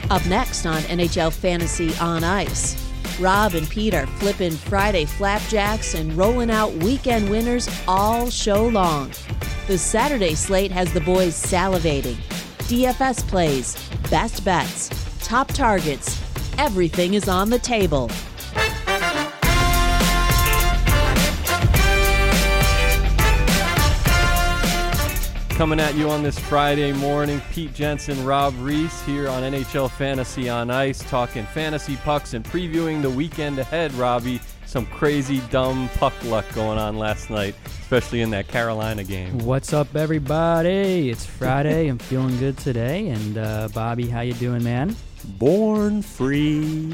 Up next on NHL Fantasy on Ice, Rob and Pete are flipping Friday flapjacks and rolling out weekend winners all show long. The Saturday slate has the boys salivating. DFS plays, best bets, top targets, everything is on the table. Coming at you on this Friday morning, Pete Jensen, Rob Reese here on NHL Fantasy on Ice, talking fantasy pucks and previewing the weekend ahead, Robbie. Some crazy, dumb puck luck going on last night, especially in that Carolina game. What's up, everybody? It's Friday. I'm feeling good today. And Bobby, how you doing, man? Born free,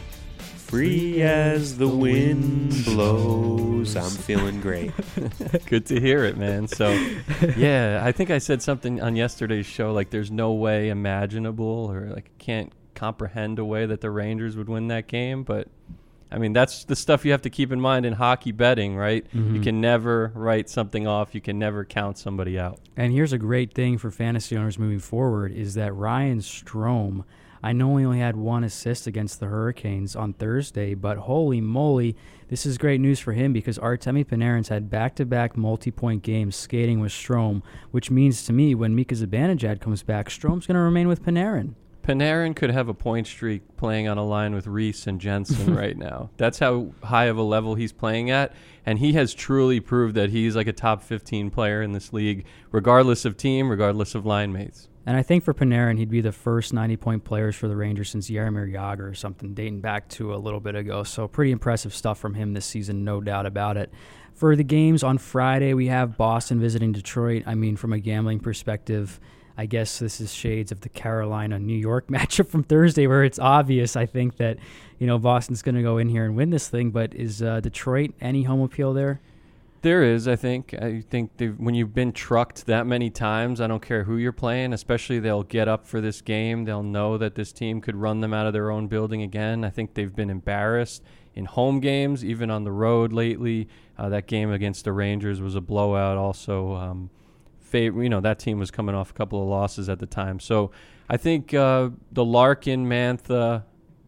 free as the wind blows. I'm feeling great. Good to hear it, man. So, yeah, I think I said something on yesterday's show, like there's no way imaginable or like can't comprehend a way that the Rangers would win that game. But, I mean, that's the stuff you have to keep in mind in hockey betting, right? Mm-hmm. You can never write something off. You can never count somebody out. And here's a great thing for fantasy owners moving forward is that Ryan Strome, I know he only had one assist against the Hurricanes on Thursday, but holy moly, this is great news for him because Artemi Panarin's had back-to-back multi-point games skating with Strome, which means to me when Mika Zibanejad comes back, Strome's going to remain with Panarin. Panarin could have a point streak playing on a line with Reese and Jensen right now. That's how high of a level he's playing at, and he has truly proved that he's like a top 15 player in this league, regardless of team, regardless of line mates. And I think for Panarin, he'd be the first 90-point players for the Rangers since Jaromir Jagr or something, dating back to a little bit ago. So pretty impressive stuff from him this season, no doubt about it. For the games on Friday, we have Boston visiting Detroit. I mean, from a gambling perspective, I guess this is shades of the Carolina-New York matchup from Thursday where it's obvious, I think, that Boston's going to go in here and win this thing. But is Detroit any home appeal there? There is, I think. I think when you've been trucked that many times, I don't care who you're playing, especially they'll get up for this game. They'll know that this team could run them out of their own building again. I think they've been embarrassed in home games, even on the road lately. That game against the Rangers was a blowout also. That team was coming off a couple of losses at the time. So I think the Larkin, Mantha,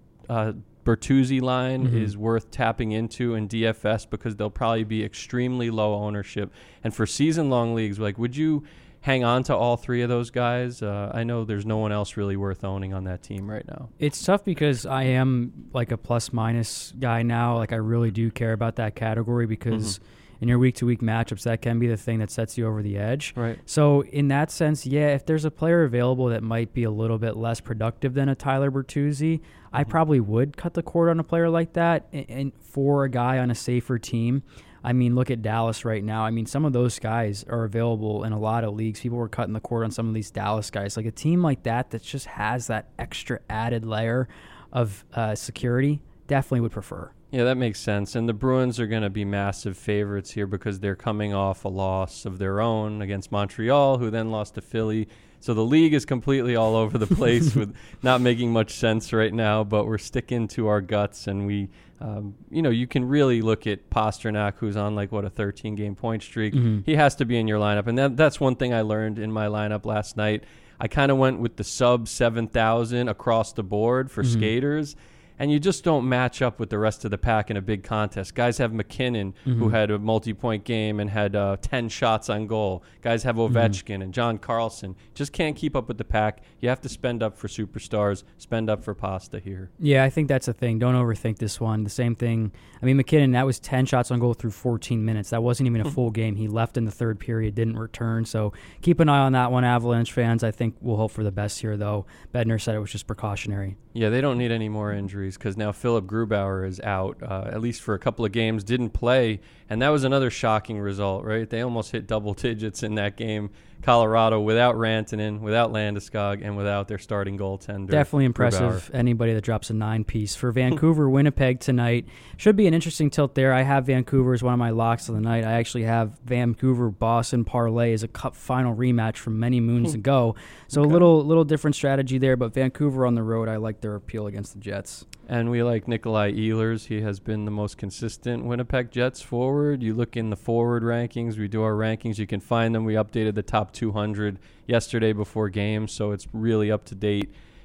Bertuzzi line is worth tapping into in DFS because they'll probably be extremely low ownership. And for season-long leagues, would you hang on to all three of those guys? I know there's no one else really worth owning on that team right now. It's tough because I am like a plus-minus guy now. Like I really do care about that category because in your week-to-week matchups, that can be the thing that sets you over the edge. Right. So in that sense, yeah, if there's a player available that might be a little bit less productive than a Tyler Bertuzzi, I probably would cut the cord on a player like that. And for a guy on a safer team, I mean, look at Dallas right now. I mean, some of those guys are available in a lot of leagues. People were cutting the cord on some of these Dallas guys. Like a team like that just has that extra added layer of security, definitely would prefer. Yeah, that makes sense. And the Bruins are going to be massive favorites here because they're coming off a loss of their own against Montreal, who then lost to Philly. So the league is completely all over the place with not making much sense right now, but we're sticking to our guts. And we, you can really look at Pasternak, who's on a 13-game point streak. He has to be in your lineup. And that's one thing I learned in my lineup last night. I kind of went with the sub 7,000 across the board for skaters. And you just don't match up with the rest of the pack in a big contest. Guys have McKinnon, who had a multi-point game and had 10 shots on goal. Guys have Ovechkin and John Carlson. Just can't keep up with the pack. You have to spend up for superstars, spend up for Pasta here. Yeah, I think that's the thing. Don't overthink this one. The same thing. I mean, McKinnon, that was 10 shots on goal through 14 minutes. That wasn't even a full game. He left in the third period, didn't return. So keep an eye on that one, Avalanche fans. I think we'll hope for the best here, though. Bednar said it was just precautionary. Yeah, they don't need any more injuries because now Philip Grubauer is out, at least for a couple of games, didn't play, and that was another shocking result, right? They almost hit double digits in that game. Colorado without Rantanen, without Landeskog, and without their starting goaltender. Definitely impressive. Grubauer. Anybody that drops a 9-piece. For Vancouver, Winnipeg tonight. Should be an interesting tilt there. I have Vancouver as one of my locks of the night. I actually have Vancouver-Boston parlay as a cup final rematch from many moons ago. So okay. a little different strategy there, but Vancouver on the road, I like their appeal against the Jets. And we like Nikolai Ehlers. He has been the most consistent Winnipeg Jets forward. You look in the forward rankings. We do our rankings. You can find them. We updated the top 200 yesterday before games, so it's really up to date.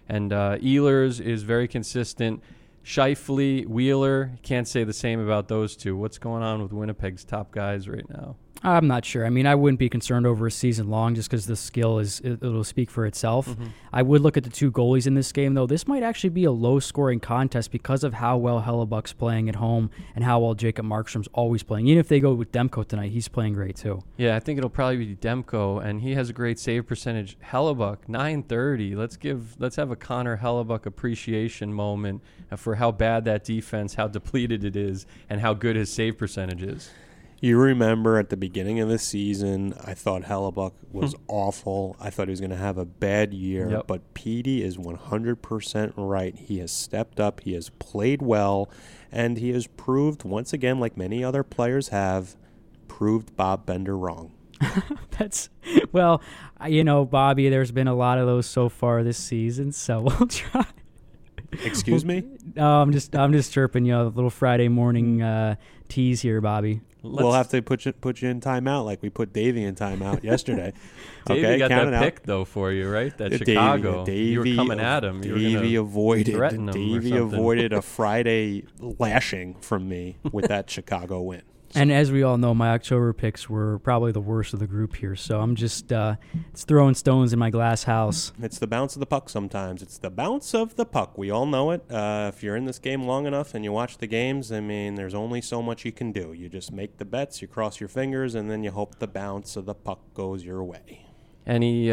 And Ehlers is very consistent. Scheifele, Wheeler, can't say the same about those two. What's going on with Winnipeg's top guys right now? I'm not sure. I mean, I wouldn't be concerned over a season long just because the skill it'll speak for itself. Mm-hmm. I would look at the two goalies in this game, though. This might actually be a low-scoring contest because of how well Hellebuck's playing at home and how well Jacob Markstrom's always playing. Even if they go with Demko tonight, he's playing great, too. Yeah, I think it'll probably be Demko, and he has a great save percentage. Hellebuck, .930. Let's have a Connor Hellebuck appreciation moment for how bad that defense, how depleted it is, and how good his save percentage is. You remember at the beginning of the season, I thought Hellebuck was awful. I thought he was going to have a bad year. Yep. But Petey is 100% right. He has stepped up. He has played well. And he has proved, once again, like many other players have, proved Bob Bender wrong. Well, Bobby, there's been a lot of those so far this season, so we'll try. Excuse me? I'm just chirping you, a little Friday morning tease here, Bobby. We'll have to put you in timeout like we put Davey in timeout yesterday. Davey got that pick, though, for you, right? That Chicago. Davey, you were coming at him. Davey avoided a Friday lashing from me with that Chicago win. And as we all know, my October picks were probably the worst of the group here. So I'm just it's throwing stones in my glass house. It's the bounce of the puck sometimes. It's the bounce of the puck. We all know it. If you're in this game long enough and you watch the games, I mean, there's only so much you can do. You just make the bets, you cross your fingers, and then you hope the bounce of the puck goes your way. Any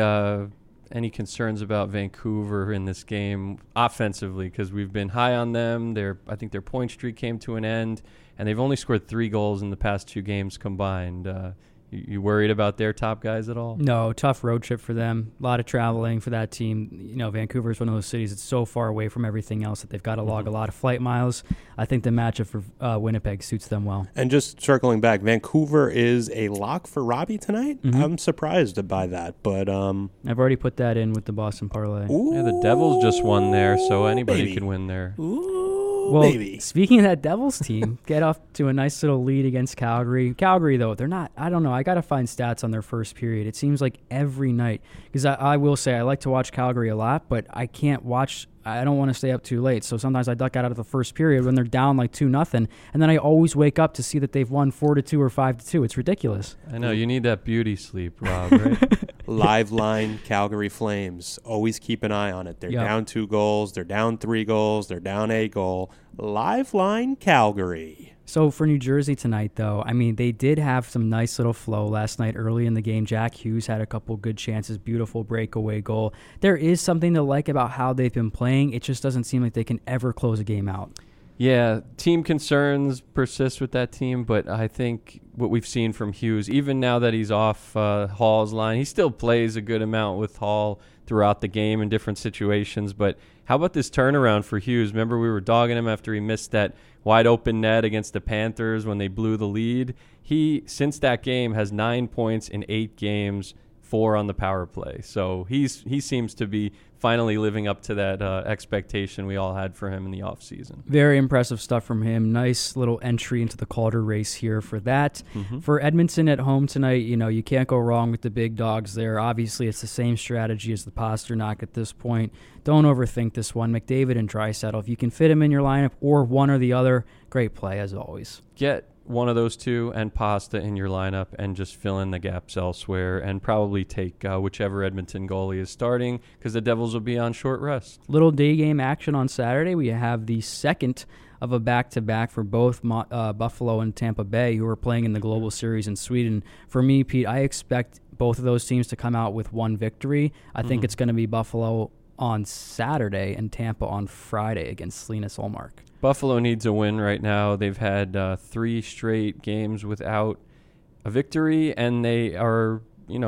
concerns about Vancouver in this game offensively? Because we've been high on them. I think their point streak came to an end, and they've only scored 3 goals in the past 2 games combined. You worried about their top guys at all? No, tough road trip for them. A lot of traveling for that team. Vancouver is one of those cities that's so far away from everything else that they've got to log a lot of flight miles. I think the matchup for Winnipeg suits them well. And just circling back, Vancouver is a lock for Robbie tonight? Mm-hmm. I'm surprised by that, but I've already put that in with the Boston parlay. Yeah, the Devils just won there, so anybody can win there. Well, speaking of that Devils team, get off to a nice little lead against Calgary. Calgary, though, they're not, I don't know, I got to find stats on their first period. It seems like every night, because I will say I like to watch Calgary a lot, but I don't want to stay up too late. So sometimes I duck out of the first period when they're down like 2-0, and then I always wake up to see that they've won 4-2 or 5-2. It's ridiculous. I know, you need that beauty sleep, Rob, right? Live line Calgary Flames. Always keep an eye on it. They're down 2 goals. They're down 3 goals. They're down a goal. Live line Calgary. So for New Jersey tonight, though, I mean, they did have some nice little flow last night early in the game. Jack Hughes had a couple good chances, beautiful breakaway goal. There is something to like about how they've been playing. It just doesn't seem like they can ever close a game out. Yeah, team concerns persist with that team, but I think what we've seen from Hughes, even now that he's off Hall's line, he still plays a good amount with Hall throughout the game in different situations. But how about this turnaround for Hughes? Remember, we were dogging him after he missed that wide open net against the Panthers when they blew the lead. He, since that game, has 9 points in 8 games, 4 on the power play. So he seems to be finally living up to that expectation we all had for him in the offseason. Very impressive stuff from him. Nice little entry into the Calder race here for that. Mm-hmm. For Edmonton at home tonight, you can't go wrong with the big dogs there. Obviously, it's the same strategy as the Pasternak at this point. Don't overthink this one. McDavid and Draisaitl, if you can fit him in your lineup or one or the other, great play as always. Get one of those two and Pasta in your lineup and just fill in the gaps elsewhere and probably take whichever Edmonton goalie is starting because the Devils will be on short rest. Little day game action on Saturday. We have the second of a back-to-back for both Buffalo and Tampa Bay, who are playing in the Global Series in Sweden. For me, Pete, I expect both of those teams to come out with one victory. I think it's going to be Buffalo on Saturday and Tampa on Friday against Linus Ullmark. Buffalo needs a win right now. They've had 3 straight games without a victory, and they are,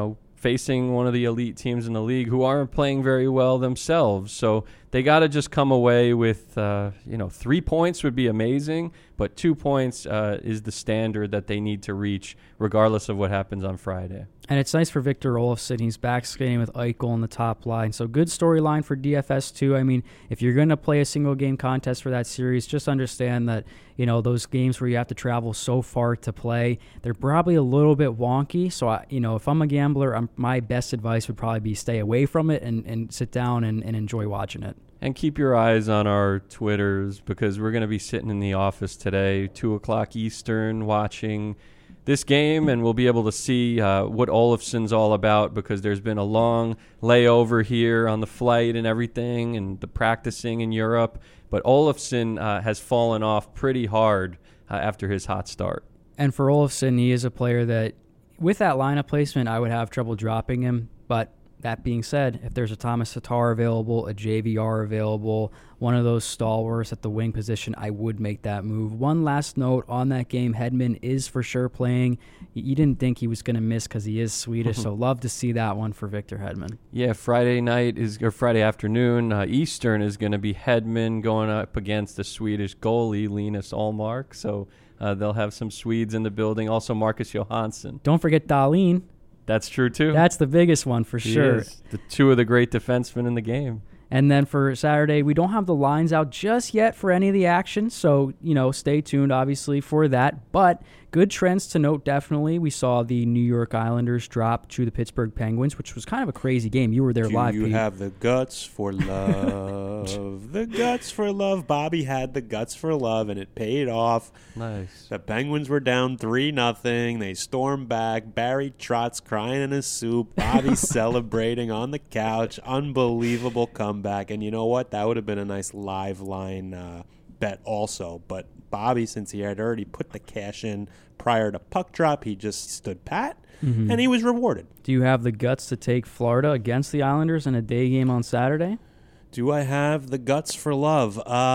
facing one of the elite teams in the league who aren't playing very well themselves. So they got to just come away with, 3 points would be amazing, but 2 points is the standard that they need to reach regardless of what happens on Friday. And it's nice for Victor Olofsson. He's back skating with Eichel on the top line. So good storyline for DFS too. I mean, if you're going to play a single game contest for that series, just understand that, those games where you have to travel so far to play, they're probably a little bit wonky. So, if I'm a gambler, my best advice would probably be stay away from it and sit down and enjoy watching it. And keep your eyes on our Twitters, because we're going to be sitting in the office today, 2 o'clock Eastern, watching this game, and we'll be able to see what Olofsson's all about, because there's been a long layover here on the flight and everything and the practicing in Europe. But Olofsson has fallen off pretty hard after his hot start. And for Olofsson, he is a player that, with that lineup placement, I would have trouble dropping him. But that being said, if there's a Thomas Tatar available, a JVR available, one of those stalwarts at the wing position, I would make that move. One last note on that game, Hedman is for sure playing. You didn't think he was going to miss because he is Swedish, so love to see that one for Victor Hedman. Yeah, Friday afternoon, Eastern is going to be Hedman going up against the Swedish goalie, Linus Ullmark. So they'll have some Swedes in the building. Also Marcus Johansson. Don't forget Dahlin. That's true, too. That's the biggest one for sure. The 2 of the great defensemen in the game. And then for Saturday, we don't have the lines out just yet for any of the action. So, stay tuned, obviously, for that. But good trends to note, definitely. We saw the New York Islanders drop to the Pittsburgh Penguins, which was kind of a crazy game. You were there live, You Pete. have the guts for love. The guts for love. Bobby had the guts for love, and it paid off. Nice. The Penguins were down 3-0. They stormed back. Barry Trotz crying in his soup. Bobby celebrating on the couch. Unbelievable comeback. And you know what? That would have been a nice live line bet also. But Bobby, since he had already put the cash in prior to puck drop, he just stood pat, and he was rewarded. Do you have the guts to take Florida against the Islanders in a day game on Saturday? Do I have the guts for love?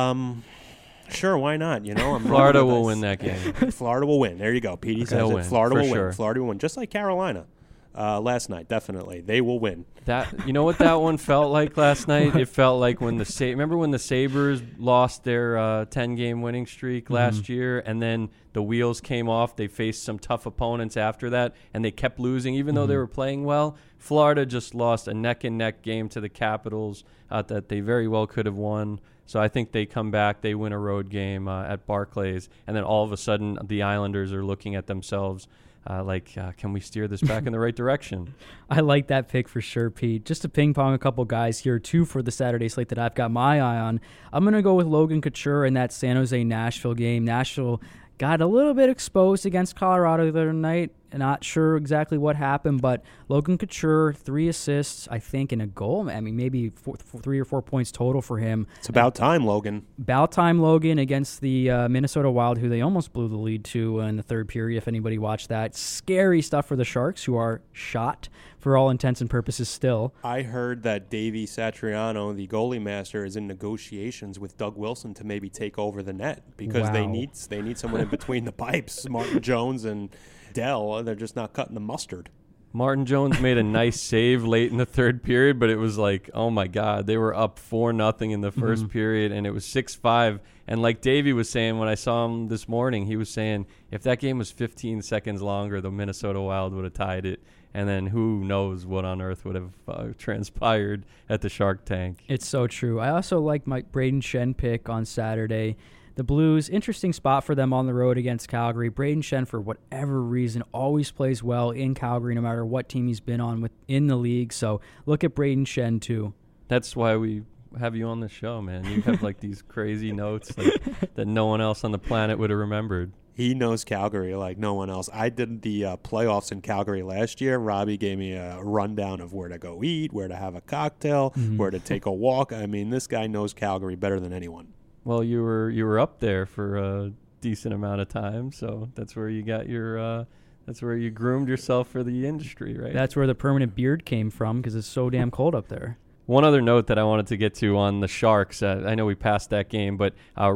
Sure, why not? Florida will win that game. Florida will win. There you go. Petey says it. Win, Florida will sure. win. Florida will win. Just like Carolina last night, definitely. They will win. You know what that one felt like last night? It felt like when remember when the Sabres lost their 10-game winning streak last year, and then the wheels came off. They faced some tough opponents after that, and they kept losing even though they were playing well. Florida just lost a neck-and-neck game to the Capitals that they very well could have won. So I think they come back, they win a road game at Barclays, and then all of a sudden the Islanders are looking at themselves can we steer this back in the right direction? I like that pick for sure, Pete. Just to ping pong a couple guys here, too, for the Saturday slate that I've got my eye on. I'm going to go with Logan Couture in that San Jose-Nashville game. Nashville got a little bit exposed against Colorado the other night. Not sure exactly what happened, but Logan Couture, 3 assists, I think, and a goal. I mean, maybe 3 or 4 points total for him. It's about time, Logan. About time, Logan, against the Minnesota Wild, who they almost blew the lead to in the third period, if anybody watched that. Scary stuff for the Sharks, who are shot for all intents and purposes still. I heard that Davey Satriano, the goalie master, is in negotiations with Doug Wilson to maybe take over the net because they need someone in between the pipes. Martin Jones and Dell, they're just not cutting the mustard. Martin Jones made a nice save late in the third period, but it was like, oh my God, they were up 4-0 in the first period, and it was 6-5. And like Davey was saying when I saw him this morning, he was saying if that game was 15 seconds longer, the Minnesota Wild would have tied it. And then who knows what on earth would have transpired at the Shark Tank. It's so true. I also like my Braden Shen pick on Saturday. The Blues, interesting spot for them on the road against Calgary. Braden Shen, for whatever reason, always plays well in Calgary, no matter what team he's been on in the league. So look at Braden Shen, too. That's why we have you on the show, man. You have like these crazy notes that no one else on the planet would have remembered. He knows Calgary like no one else. I did the playoffs in Calgary last year. Robbie gave me a rundown of where to go eat, where to have a cocktail, where to take a walk. I mean, this guy knows Calgary better than anyone. Well, you were up there for a decent amount of time, so that's where you got your that's where you groomed yourself for the industry, right? That's where the permanent beard came from because it's so damn cold up there. One other note that I wanted to get to on the Sharks, I know we passed that game, but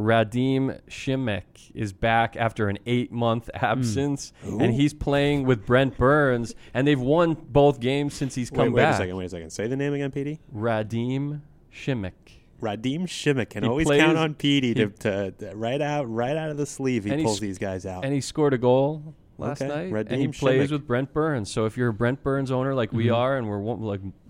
Radim Šimek is back after an 8-month absence, and he's playing with Brent Burns, and they've won both games since he's come back. Wait a second. Say the name again, Petey. Radim Šimek. Radim Šimek can always count on Petey to right out of the sleeve. He pulls these guys out, and he scored a goal last night. Radim and he plays Šimek. with Brent Burns. So if you're a Brent Burns owner like we are, and we're like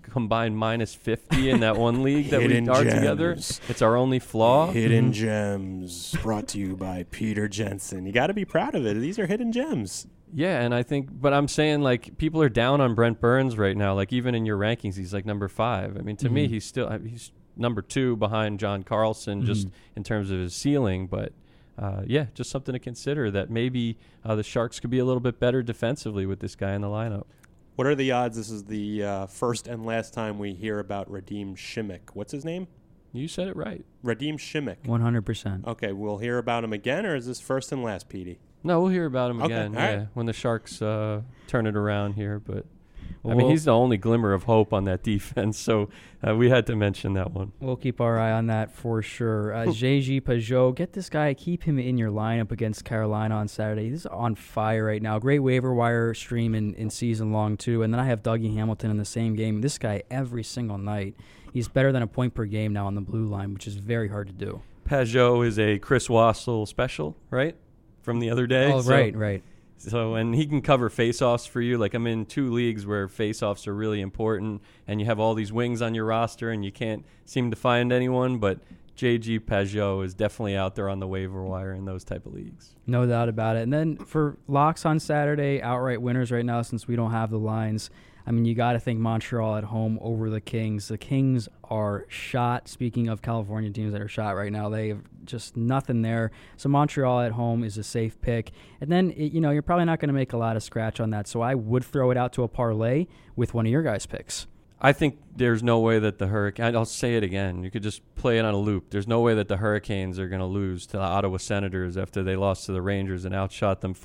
combined minus 50 in that one league that we are together. It's our only flaw. Hidden gems brought to you by Peter Jensen. You got to be proud of it. These are hidden gems. Yeah, and I think, but I'm saying, like, people are down on Brent Burns right now. Like, even in your rankings, he's like number 5. I mean, to me, he's number 2 behind John Carlson, just in terms of his ceiling. But yeah, just something to consider, that maybe the Sharks could be a little bit better defensively with this guy in the lineup. What are the odds this is the first and last time we hear about Radim Shimmick? What's his name? You said it right. Radim Shimmick. 100%. Okay, we'll hear about him again, or is this first and last, Petey? No, we'll hear about him Okay, again, all right. when the Sharks turn it around here. But, I mean, he's the only glimmer of hope on that defense, so we had to mention that one. We'll keep our eye on that for sure. JG Pajot, get this guy, keep him in your lineup against Carolina on Saturday. He's on fire right now. Great waiver wire stream in season long, too. And then I have Dougie Hamilton in the same game. This guy, every single night, he's better than a point per game now on the blue line, which is very hard to do. Pajot is a Chris Wassel special, right? From the other day. Oh, right. So, and he can cover face-offs for you. Like, I'm in 2 leagues where face-offs are really important, and you have all these wings on your roster, and you can't seem to find anyone. But JG Pajot is definitely out there on the waiver wire in those type of leagues. No doubt about it. And then for locks on Saturday, outright winners right now, since we don't have the lines, I mean, you got to think Montreal at home over the Kings. The Kings are shot. Speaking of California teams that are shot right now, they have just nothing there. So Montreal at home is a safe pick. And then, you're probably not going to make a lot of scratch on that. So I would throw it out to a parlay with one of your guys' picks. I think there's no way that the Hurricanes, I'll say it again, you could just play it on a loop. There's no way that the Hurricanes are going to lose to the Ottawa Senators after they lost to the Rangers and outshot them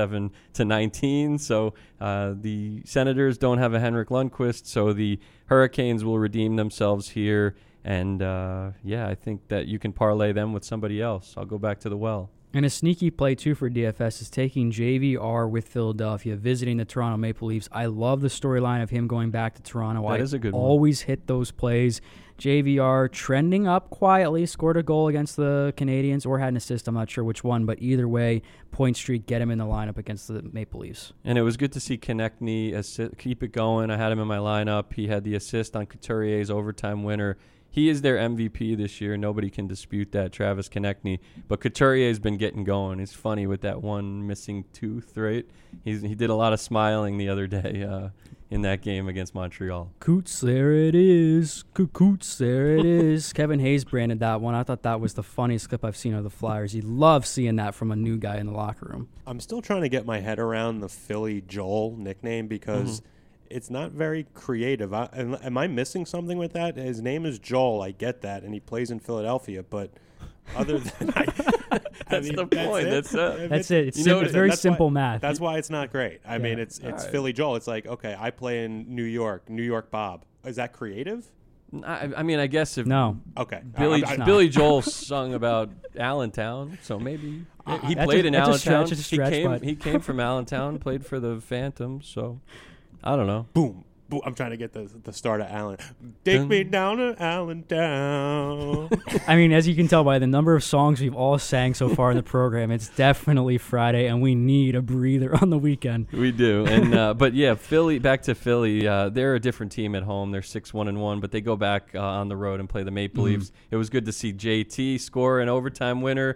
47-19. So the Senators don't have a Henrik Lundqvist, so the Hurricanes will redeem themselves here. And, I think that you can parlay them with somebody else. I'll go back to the well. And a sneaky play, too, for DFS is taking JVR with Philadelphia, visiting the Toronto Maple Leafs. I love the storyline of him going back to Toronto. That is a good one. Always hit those plays. JVR trending up quietly, scored a goal against the Canadiens, or had an assist. I'm not sure which one, but either way, point streak, get him in the lineup against the Maple Leafs. And it was good to see Konechny keep it going. I had him in my lineup. He had the assist on Couturier's overtime winner. He is their MVP this year. Nobody can dispute that, Travis Konechny. But Couturier's been getting going. It's funny with that one missing tooth, right? He did a lot of smiling the other day in that game against Montreal. Coots, there it is. Coots, there it is. Kevin Hayes branded that one. I thought that was the funniest clip I've seen of the Flyers. He loves seeing that from a new guy in the locker room. I'm still trying to get my head around the Philly Joel nickname because it's not very creative. Am I missing something with that? His name is Joel. I get that, and he plays in Philadelphia. But other than that's the point. That's it. It's very simple math. That's why it's not great. I mean, it's right. Philly Joel. It's like, okay, I play in New York Bob. Is that creative? I mean, I guess if no. Okay, Billy Joel sung about Allentown, so maybe he played in Allentown. He came from Allentown, played for the Phantoms, so. I don't know. Boom. I'm trying to get the start of Allen. Take me down to Allentown. I mean, as you can tell by the number of songs we've all sang so far in the program, it's definitely Friday, and we need a breather on the weekend. We do. And but yeah, back to Philly. They're a different team at home. They're 6-1-1, but they go back on the road and play the Maple Leafs. It was good to see JT score an overtime winner.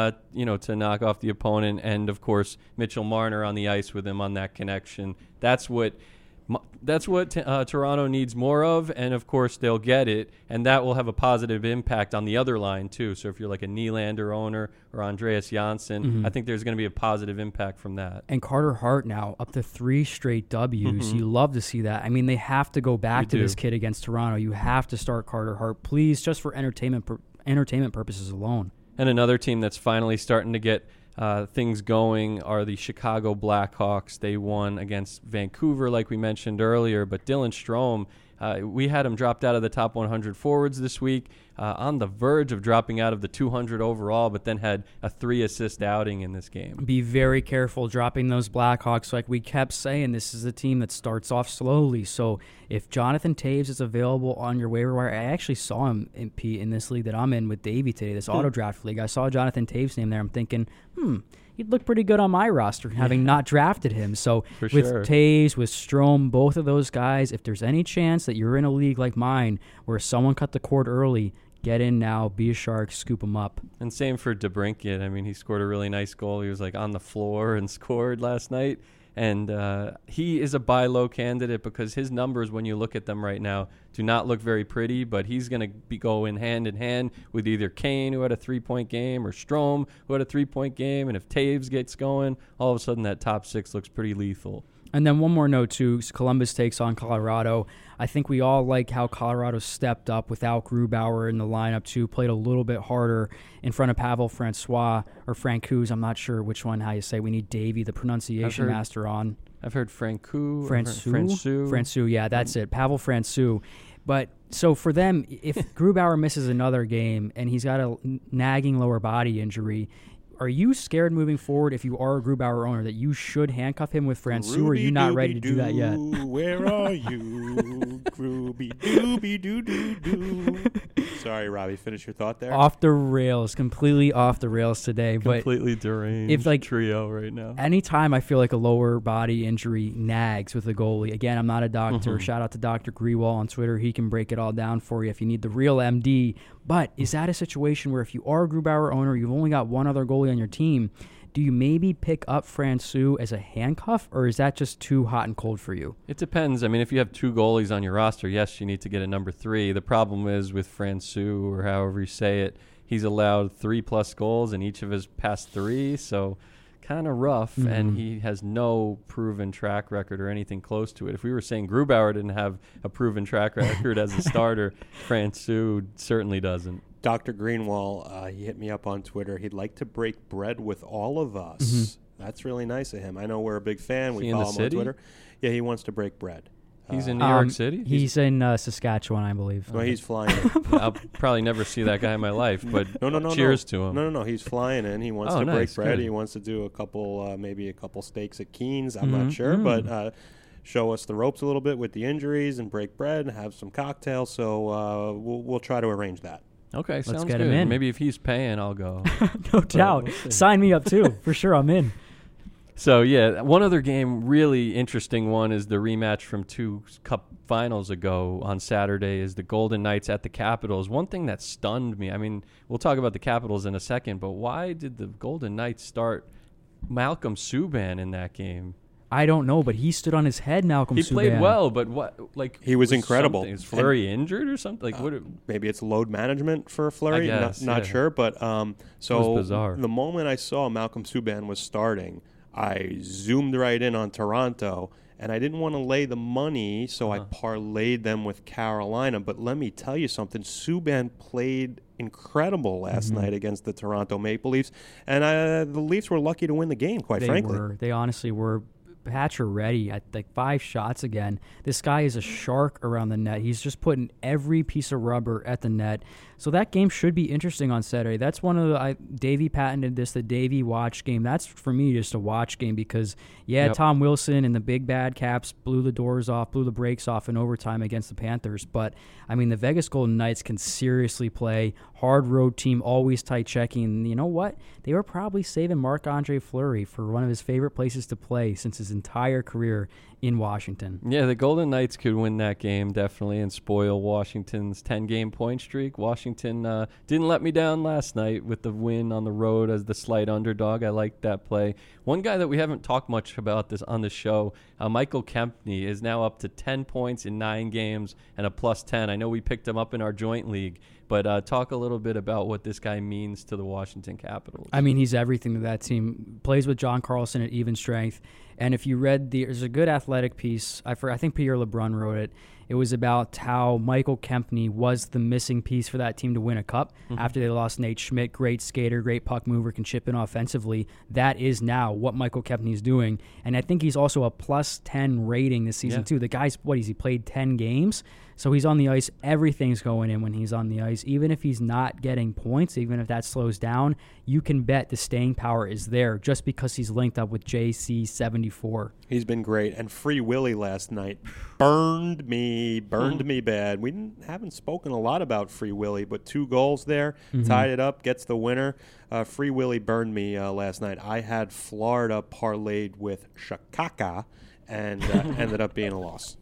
To knock off the opponent, and of course Mitchell Marner on the ice with him on that connection. That's what Toronto needs more of, and of course they'll get it, and that will have a positive impact on the other line too. So if you're like a Nylander owner or Andreas Janssen, I think there's going to be a positive impact from that. And Carter Hart now up to 3 straight W's. You love to see that. I mean, they have to go back to this kid against Toronto. You have to start Carter Hart, please, just for entertainment purposes alone. And another team that's finally starting to get things going are the Chicago Blackhawks. They won against Vancouver, like we mentioned earlier, but Dylan Strome, we had him dropped out of the top 100 forwards this week, on the verge of dropping out of the 200 overall, but then had a 3-assist outing in this game. Be very careful dropping those Blackhawks. Like we kept saying, this is a team that starts off slowly, so if Jonathan Taves is available on your waiver wire, I actually saw him in this league that I'm in with Davey today, this auto draft league. I saw Jonathan Taves' name there. I'm thinking, he'd look pretty good on my roster, having not drafted him. So with Taves, with Strome, both of those guys, if there's any chance that you're in a league like mine where someone cut the cord early, get in now, be a shark, scoop them up. And same for DeBrincat. I mean, he scored a really nice goal. He was like on the floor and scored last night. And he is a buy low candidate because his numbers, when you look at them right now, do not look very pretty. But he's going to be going hand in hand with either Kane, who had a 3-point game, or Strome, who had a 3-point game. And if Taves gets going, all of a sudden that top six looks pretty lethal. And then one more note, too. Columbus takes on Colorado. I think we all like how Colorado stepped up without Grubauer in the lineup, too. Played a little bit harder in front of Pavel Francouz, or Francouz. I'm not sure which one, how you say. We need Davey, the pronunciation master, on. I've heard Francouz. Francouz, yeah, that's it. Pavel Francouz. But so for them, if Grubauer misses another game and he's got a nagging lower body injury, are you scared moving forward, if you are a Grubauer owner, that you should handcuff him with Francouz, or are you not ready to do that yet? Where are you, Grooby-dooby-doo-doo-doo? Sorry, Robbie, finish your thought there. Off the rails, completely off the rails today. Completely deranged trio right now. Anytime I feel like a lower body injury nags with a goalie, again, I'm not a doctor. Shout out to Dr. Grewal on Twitter. He can break it all down for you if you need the real MD. But is that a situation where if you are a Grubauer owner, you've only got one other goalie on your team, do you maybe pick up Francouz as a handcuff, or is that just too hot and cold for you? It depends. I mean, if you have two goalies on your roster, yes, you need to get a number 3. The problem is with Francouz, or however you say it, he's allowed 3+ goals in each of his past 3, so kind of rough, and he has no proven track record or anything close to it. If we were saying Grubauer didn't have a proven track record as a starter, Francouz certainly doesn't. Dr. Greenwall, he hit me up on Twitter. He'd like to break bread with all of us. That's really nice of him. I know we're a big fan. We follow him on Twitter. Yeah, he wants to break bread. He's in New York City? He's in Saskatchewan, I believe. No, he's flying in. I'll probably never see that guy in my life, but cheers to him. No. He's flying in. He wants to break bread. Good. He wants to do a couple, maybe a couple steaks at Keen's. I'm not sure, but show us the ropes a little bit with the injuries and break bread and have some cocktails. So we'll try to arrange that. Okay, Let's sounds get good. him in. Maybe if he's paying, I'll go. No doubt. We'll sign me up, too. For sure, I'm in. So, yeah, one other game, really interesting one, is the rematch from 2 Cup finals ago on Saturday, is the Golden Knights at the Capitals. One thing that stunned me, I mean, we'll talk about the Capitals in a second, but why did the Golden Knights start Malcolm Subban in that game? I don't know, but he stood on his head, Malcolm Subban. He played well, but what? Like he was incredible. Is Fleury injured or something? Like what? Maybe it's load management for Fleury. I guess, not sure, but so it was bizarre. The moment I saw Malcolm Subban was starting, I zoomed right in on Toronto, and I didn't want to lay the money, so I parlayed them with Carolina. But let me tell you something: Subban played incredible last night against the Toronto Maple Leafs, and the Leafs were lucky to win the game. Quite frankly, they honestly were. Pacioretty at like 5 shots again. This guy is a shark around the net. He's just putting every piece of rubber at the net. So that game should be interesting on Saturday. That's one of the Davey patented this, the Davey watch game. That's for me just a watch game because Tom Wilson and the big bad Caps blew the doors off, blew the brakes off in overtime against the Panthers. But I mean, the Vegas Golden Knights can seriously play. Hard road team, always tight checking. And you know what? They were probably saving Marc-Andre Fleury for one of his favorite places to play since his entire career in Washington. Yeah, the Golden Knights could win that game definitely and spoil Washington's 10-game point streak. Washington didn't let me down last night with the win on the road as the slight underdog. I liked that play. One guy that we haven't talked much about this on the show, Michael Kempny, is now up to 10 points in 9 games and a +10. I know we picked him up in our joint league, but talk a little bit about what this guy means to the Washington Capitals. I mean, he's everything to that team. Plays with John Carlson at even strength. And if you read there's a good Athletic piece. I think Pierre LeBrun wrote it. It was about how Michael Kempny was the missing piece for that team to win a cup after they lost Nate Schmidt. Great skater, great puck mover, can chip in offensively. That is now what Michael Kempny is doing. And I think he's also a +10 rating this season, too. The guy's, he played 10 games? So he's on the ice. Everything's going in when he's on the ice. Even if he's not getting points, even if that slows down, you can bet the staying power is there just because he's linked up with JC74. He's been great. And Free Willy last night burned me. me bad. We haven't spoken a lot about Free Willy, but 2 goals there, tied it up, gets the winner. Free Willy burned me last night. I had Florida parlayed with Chicago and ended up being a loss.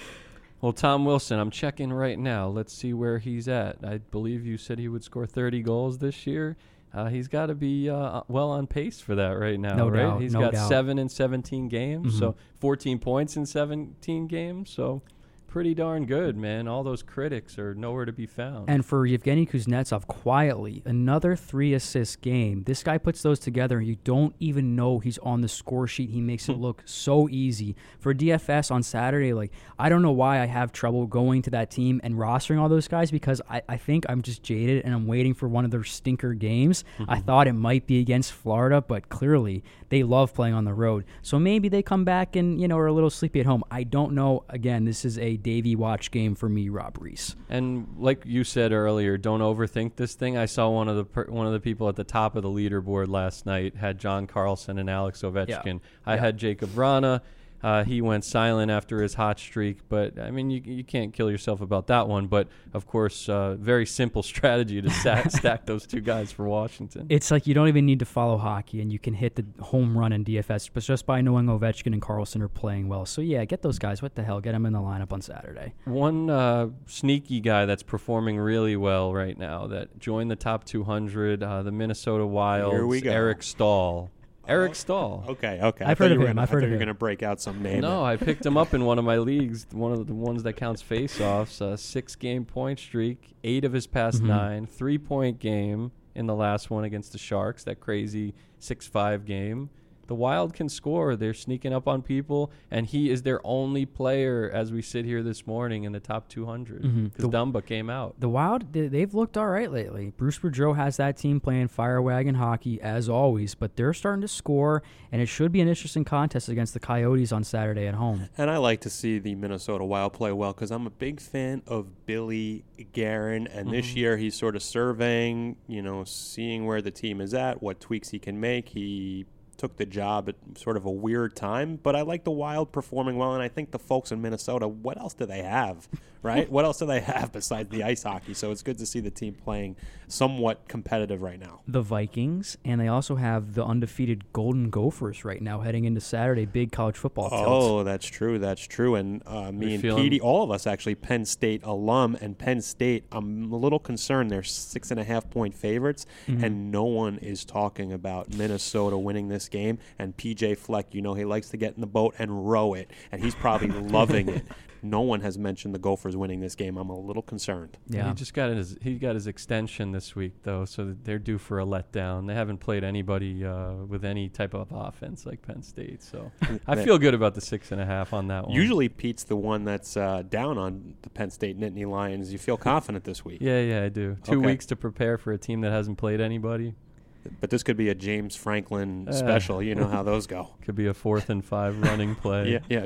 Well, Tom Wilson, I'm checking right now. Let's see where he's at. I believe you said he would score 30 goals this year. He's got to be well on pace for that right now, No right? doubt, He's no got doubt. 7 in 17 games, so 14 points in 17 games, so pretty darn good, man. All those critics are nowhere to be found. And for Yevgeny Kuznetsov, quietly, another 3-assist game. This guy puts those together, and you don't even know he's on the score sheet. He makes it look so easy. For DFS on Saturday, like, I don't know why I have trouble going to that team and rostering all those guys, because I think I'm just jaded and I'm waiting for one of their stinker games. I thought it might be against Florida, but clearly they love playing on the road. So maybe they come back and, are a little sleepy at home. I don't know. Again, this is a Davey watch game for me, Rob Reese. And like you said earlier, don't overthink this thing. I saw one of the people at the top of the leaderboard last night had John Carlson and Alex Ovechkin. I had Jacob Vrana. He went silent after his hot streak, but I mean, you can't kill yourself about that one. But of course, very simple strategy to stack those 2 guys for Washington. It's like you don't even need to follow hockey, and you can hit the home run in DFS, but just by knowing Ovechkin and Carlson are playing well. So yeah, get those guys. What the hell? Get them in the lineup on Saturday. One sneaky guy that's performing really well right now that joined the top 200, the Minnesota Wild, Here we go. Eric Stahl. Eric Stahl. Okay. I've heard of him. I thought you were going to break out some name. No, I picked him up in one of my leagues, one of the ones that counts face-offs, a 6-game point streak, 8 of his past 9, 3-point game in the last one against the Sharks, that crazy 6-5 game. The Wild can score. They're sneaking up on people, and he is their only player as we sit here this morning in the top 200 because Dumba came out. The Wild, they've looked all right lately. Bruce Boudreau has that team playing fire wagon hockey as always, but they're starting to score, and it should be an interesting contest against the Coyotes on Saturday at home. And I like to see the Minnesota Wild play well because I'm a big fan of Billy Guerin, and this year he's sort of surveying, seeing where the team is at, what tweaks he can make. He took the job at sort of a weird time, but I like the Wild performing well, and I think the folks in Minnesota, what else do they have, right? What else do they have besides the ice hockey? So it's good to see the team playing somewhat competitive right now. The Vikings, and they also have the undefeated Golden Gophers right now heading into Saturday, big college football tilt. Oh, that's true. And me and Petey, all of us actually Penn State alum, and Penn State, I'm a little concerned. They're 6.5-point favorites, and no one is talking about Minnesota winning this game. And PJ Fleck, he likes to get in the boat and row it, and he's probably loving it. No one has mentioned the Gophers winning this game. I'm a little concerned. Yeah. He just got his extension this week, though, so they're due for a letdown. They haven't played anybody with any type of offense like Penn State, so I feel good about the 6.5 on that one. Usually Pete's the one that's down on the Penn State Nittany Lions. You feel confident this week? Yeah, I do. 2 weeks to prepare for a team that hasn't played anybody. But this could be a James Franklin special. You know how those go. Could be a 4th and 5 running play. Yeah.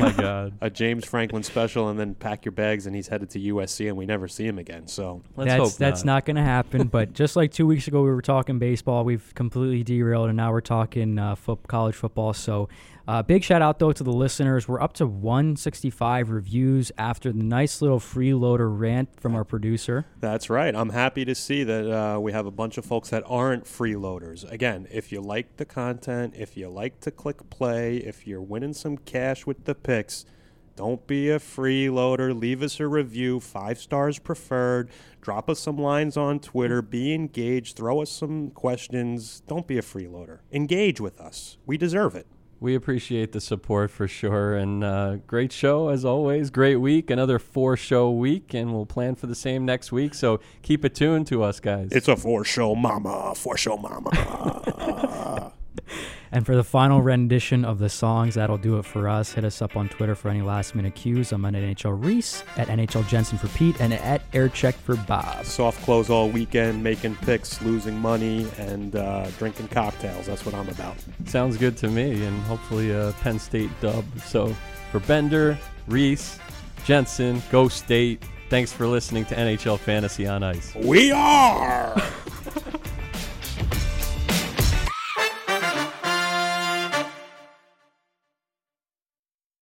A James Franklin special, and then pack your bags, and he's headed to USC, and we never see him again. So that's not going to happen. But just like 2 weeks ago, we were talking baseball. We've completely derailed, and now we're talking college football. So big shout out though to the listeners. We're up to 165 reviews after the nice little freeloader rant from our producer. That's right. I'm happy to see that we have a bunch of folks that aren't freeloaders. Again, if you like the content, if you like to click play, if you're winning some cash with the picks, don't be a freeloader. Leave us a review, 5 stars preferred. Drop us some lines on Twitter. Be engaged. Throw us some questions. Don't be a freeloader. Engage with us. We deserve it. We appreciate the support for sure, and great show as always. Great week, another 4-show week, and we'll plan for the same next week, so keep it tuned to us, guys. It's a 4-show mama, 4-show mama. And for the final rendition of the songs, that'll do it for us. Hit us up on Twitter for any last-minute cues. I'm at NHL Reese, at NHL Jensen for Pete, and at Aircheck for Bob. Soft close all weekend, making picks, losing money, and drinking cocktails. That's what I'm about. Sounds good to me, and hopefully a Penn State dub. So for Bender, Reese, Jensen, Go State, thanks for listening to NHL Fantasy on Ice. We are!